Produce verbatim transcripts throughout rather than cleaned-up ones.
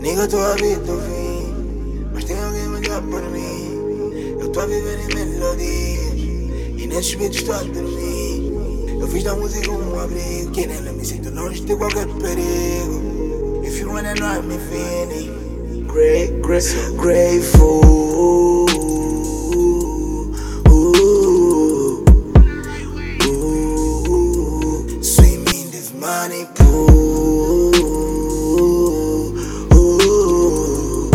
Nigga, tô a vida do fim, mas tem alguém melhor por mim. Eu tô a viver em melodias e nesses beats estou a dormir. Eu fiz da música um abrigo, que nela me sinto longe de qualquer perigo. If you wanna know I'm feeling great, great, grateful. Ooh, ooh, swim in this money pool. Ooh,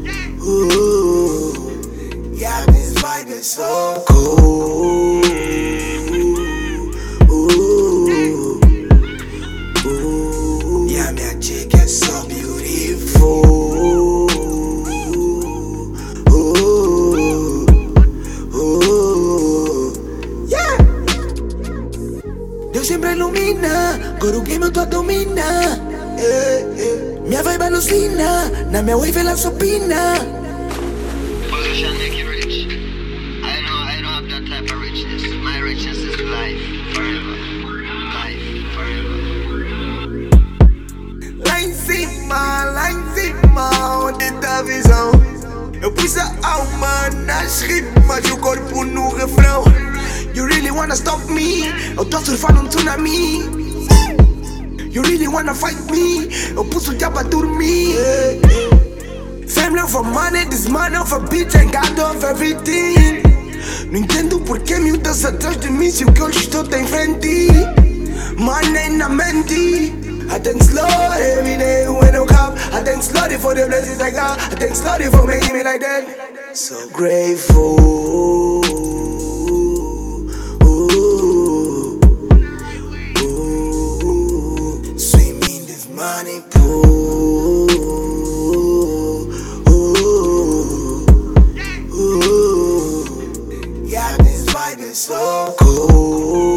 ooh, yeah, this vibe is so cool. Ooh, ooh, yeah, minha chick é so beautiful. Ooh, ooh, yeah. Deus sempre ilumina, agora o game eu tô a dominar. eh, eh. Minha vibe alucina, na minha wave ela supina. Position make you rich. I know I don't have that type of richness. My richness is life forever. Life forever. Lá em cima, lá em cima, onde tá a visão? Eu pus a alma nas rimas e o corpo no refrão. You really wanna stop me? Eu tô surfando um tsunami. You really wanna fight me? Eu pus o diabo a dormir. Family of a money, this man of a bitch, and God of everything. Não entendo porque miúdas atrás de mim se o que eu estou tem frente. Money na mente. I thank Lord every day when I come. I thank Lord for the blessings I got. I thank Lord for making me like that. So grateful. Ooh, ooh, swim in this money pool. Ooh, ooh, yeah, this vibe is so cool.